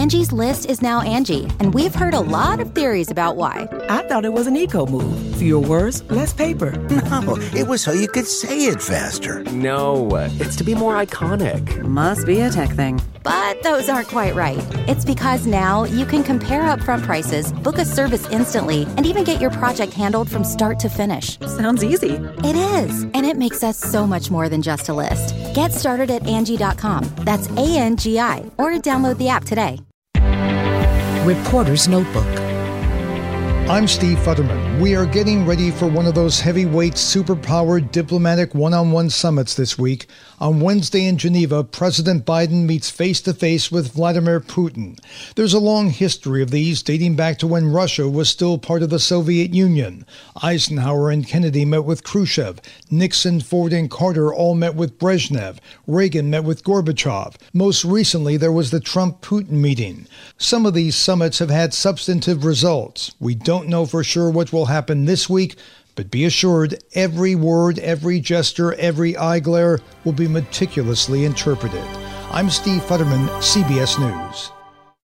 Angie's List is now Angie, and we've heard a lot of theories about why. I thought it was an eco move. Fewer words, less paper. No, it was so you could say it faster. No, it's to be more iconic. Must be a tech thing. But those aren't quite right. It's because now you can compare upfront prices, book a service instantly, and even get your project handled from start to finish. Sounds easy. It is, and it makes us so much more than just a list. Get started at Angie.com. That's ANGI, or download the app today. Reporter's Notebook. I'm Steve Futterman. We are getting ready for one of those heavyweight, superpowered diplomatic one-on-one summits this week. On Wednesday in Geneva, President Biden meets face-to-face with Vladimir Putin. There's a long history of these, dating back to when Russia was still part of the Soviet Union. Eisenhower and Kennedy met with Khrushchev. Nixon, Ford, and Carter all met with Brezhnev. Reagan met with Gorbachev. Most recently, there was the Trump-Putin meeting. Some of these summits have had substantive results. We don't know for sure what will happen this week, but be assured every word, every gesture, every eye glare will be meticulously interpreted. I'm Steve Futterman, CBS News.